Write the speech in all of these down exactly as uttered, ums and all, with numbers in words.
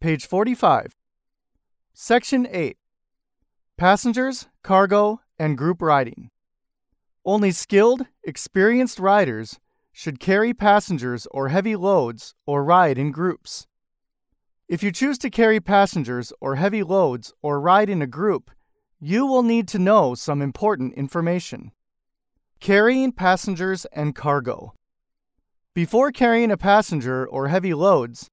Page forty-five. Section eight. Passengers, cargo, and group riding. Only skilled, experienced riders should carry passengers or heavy loads or ride in groups. If you choose to carry passengers or heavy loads or ride in a group, you will need to know some important information. Carrying passengers and cargo. Before carrying a passenger or heavy loads,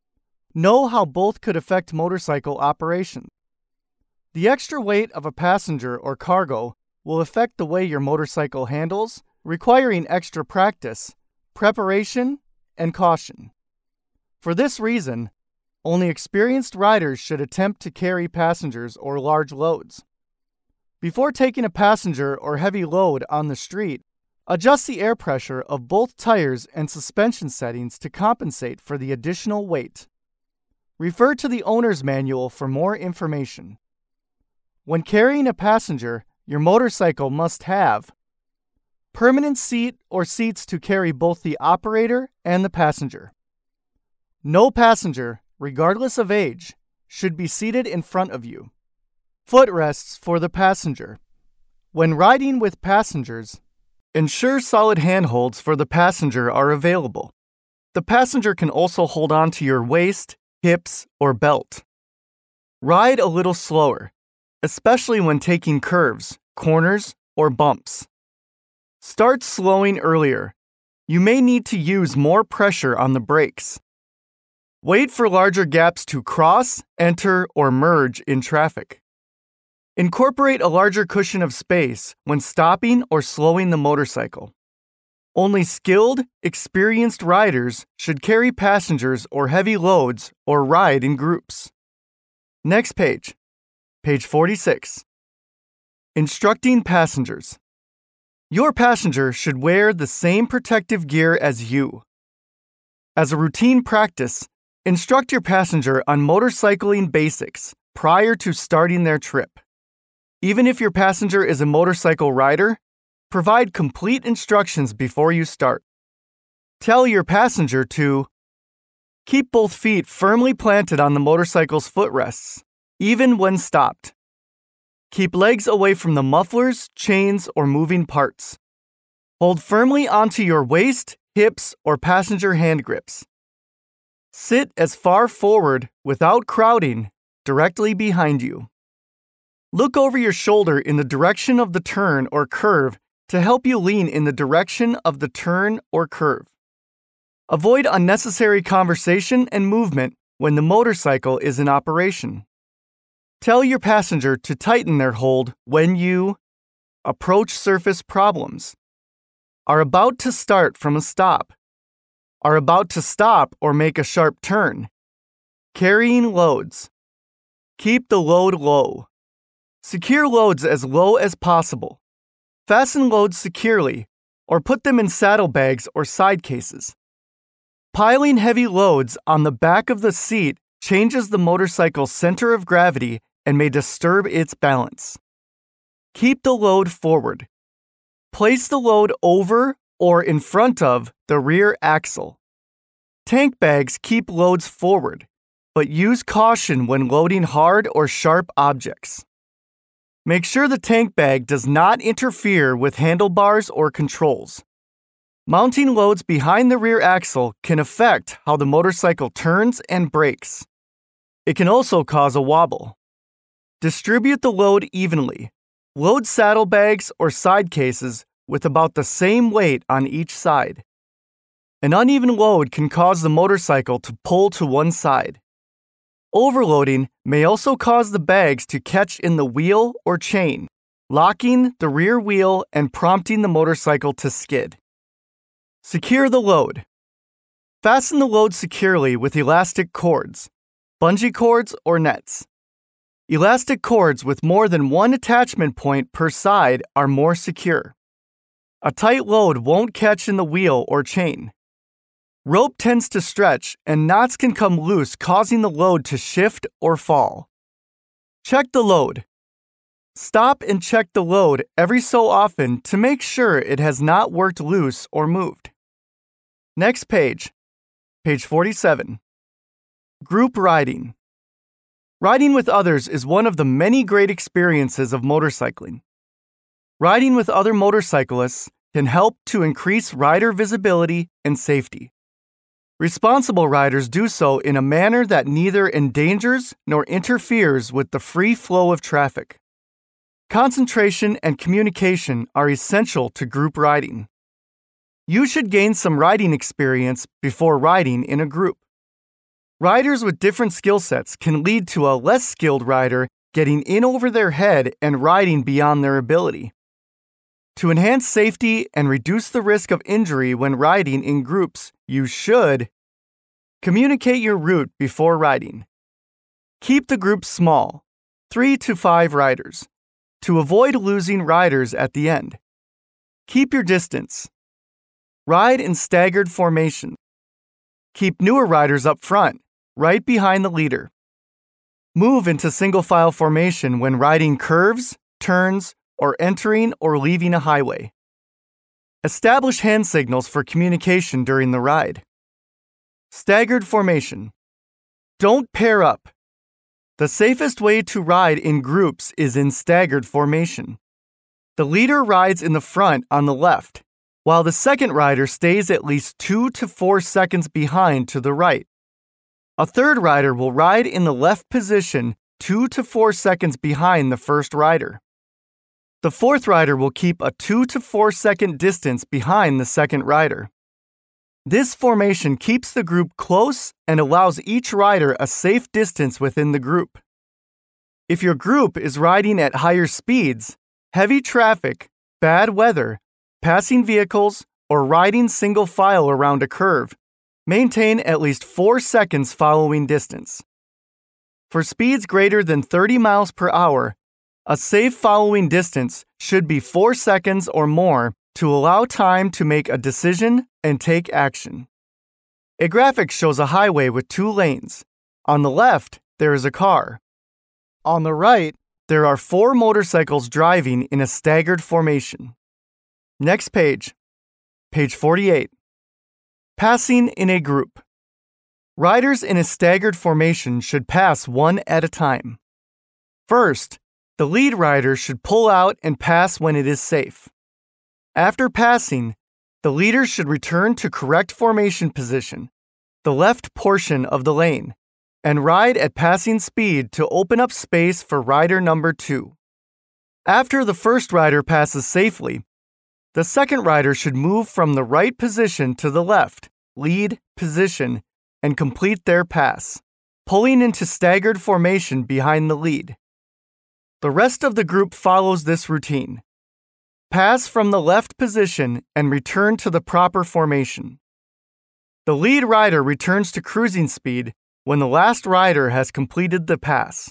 know how both could affect motorcycle operation. The extra weight of a passenger or cargo will affect the way your motorcycle handles, requiring extra practice, preparation, and caution. For this reason, only experienced riders should attempt to carry passengers or large loads. Before taking a passenger or heavy load on the street, adjust the air pressure of both tires and suspension settings to compensate for the additional weight. Refer to the owner's manual for more information. When carrying a passenger, your motorcycle must have permanent seat or seats to carry both the operator and the passenger. No passenger, regardless of age, should be seated in front of you. Footrests for the passenger. When riding with passengers, ensure solid handholds for the passenger are available. The passenger can also hold on to your waist, hips, or belt. Ride a little slower, especially when taking curves, corners, or bumps. Start slowing earlier. You may need to use more pressure on the brakes. Wait for larger gaps to cross, enter, or merge in traffic. Incorporate a larger cushion of space when stopping or slowing the motorcycle. Only skilled, experienced riders should carry passengers or heavy loads or ride in groups. Next page. Page forty-six. Instructing passengers. Your passenger should wear the same protective gear as you. As a routine practice, instruct your passenger on motorcycling basics prior to starting their trip. Even if your passenger is a motorcycle rider, provide complete instructions before you start. Tell your passenger to keep both feet firmly planted on the motorcycle's footrests, even when stopped. Keep legs away from the mufflers, chains, or moving parts. Hold firmly onto your waist, hips, or passenger hand grips. Sit as far forward without crowding directly behind you. Look over your shoulder in the direction of the turn or curve to help you lean in the direction of the turn or curve. Avoid unnecessary conversation and movement when the motorcycle is in operation. Tell your passenger to tighten their hold when you approach surface problems, are about to start from a stop, are about to stop or make a sharp turn, carrying loads. Keep the load low. Secure loads as low as possible. Fasten loads securely or put them in saddlebags or side cases. Piling heavy loads on the back of the seat changes the motorcycle's center of gravity and may disturb its balance. Keep the load forward. Place the load over or in front of the rear axle. Tank bags keep loads forward, but use caution when loading hard or sharp objects. Make sure the tank bag does not interfere with handlebars or controls. Mounting loads behind the rear axle can affect how the motorcycle turns and brakes. It can also cause a wobble. Distribute the load evenly. Load saddlebags or side cases with about the same weight on each side. An uneven load can cause the motorcycle to pull to one side. Overloading may also cause the bags to catch in the wheel or chain, locking the rear wheel and prompting the motorcycle to skid. Secure the load. Fasten the load securely with elastic cords, bungee cords, or nets. Elastic cords with more than one attachment point per side are more secure. A tight load won't catch in the wheel or chain. Rope tends to stretch and knots can come loose, causing the load to shift or fall. Check the load. Stop and check the load every so often to make sure it has not worked loose or moved. Next page. Page forty-seven. Group riding. Riding with others is one of the many great experiences of motorcycling. Riding with other motorcyclists can help to increase rider visibility and safety. Responsible riders do so in a manner that neither endangers nor interferes with the free flow of traffic. Concentration and communication are essential to group riding. You should gain some riding experience before riding in a group. Riders with different skill sets can lead to a less skilled rider getting in over their head and riding beyond their ability. To enhance safety and reduce the risk of injury when riding in groups, you should communicate your route before riding. Keep the group small, three to five riders, to avoid losing riders at the end. Keep your distance. Ride in staggered formation. Keep newer riders up front, right behind the leader. Move into single file formation when riding curves, turns, or entering or leaving a highway. Establish hand signals for communication during the ride. Staggered formation. Don't pair up. The safest way to ride in groups is in staggered formation. The leader rides in the front on the left, while the second rider stays at least two to four seconds behind to the right. A third rider will ride in the left position two to four seconds behind the first rider. The fourth rider will keep a two to four second distance behind the second rider. This formation keeps the group close and allows each rider a safe distance within the group. If your group is riding at higher speeds, heavy traffic, bad weather, passing vehicles, or riding single file around a curve, maintain at least four seconds following distance. For speeds greater than thirty miles per hour, a safe following distance should be four seconds or more to allow time to make a decision and take action. A graphic shows a highway with two lanes. On the left, there is a car. On the right, there are four motorcycles driving in a staggered formation. Next page. Page forty-eight. Passing in a group. Riders in a staggered formation should pass one at a time. First, the lead rider should pull out and pass when it is safe. After passing, the leader should return to correct formation position, the left portion of the lane, and ride at passing speed to open up space for rider number two. After the first rider passes safely, the second rider should move from the right position to the left, lead position, and complete their pass, pulling into staggered formation behind the lead. The rest of the group follows this routine. Pass from the left position and return to the proper formation. The lead rider returns to cruising speed when the last rider has completed the pass.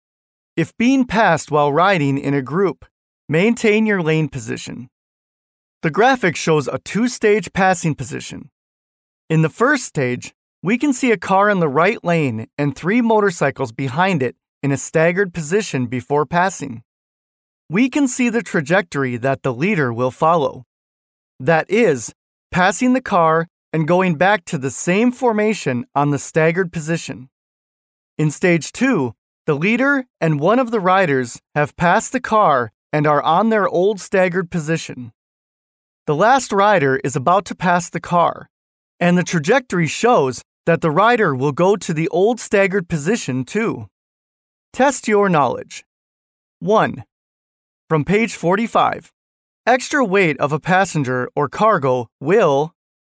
If being passed while riding in a group, maintain your lane position. The graphic shows a two-stage passing position. In the first stage, we can see a car in the right lane and three motorcycles behind it in a staggered position before passing. We can see the trajectory that the leader will follow. That is, passing the car and going back to the same formation on the staggered position. In stage two, the leader and one of the riders have passed the car and are on their old staggered position. The last rider is about to pass the car, and the trajectory shows that the rider will go to the old staggered position too. Test your knowledge. one. From page forty-five. Extra weight of a passenger or cargo will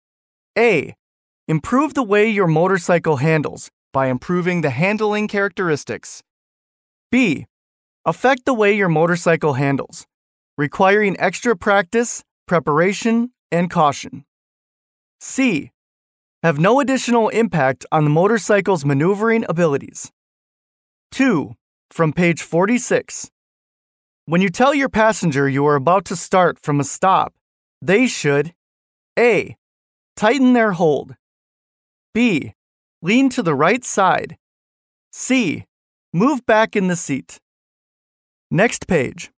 A. Improve the way your motorcycle handles by improving the handling characteristics. B. Affect the way your motorcycle handles, requiring extra practice, preparation, and caution. C. Have no additional impact on the motorcycle's maneuvering abilities. two. From page forty-six. When you tell your passenger you are about to start from a stop, they should A. Tighten their hold. B. Lean to the right side. C. Move back in the seat. Next page.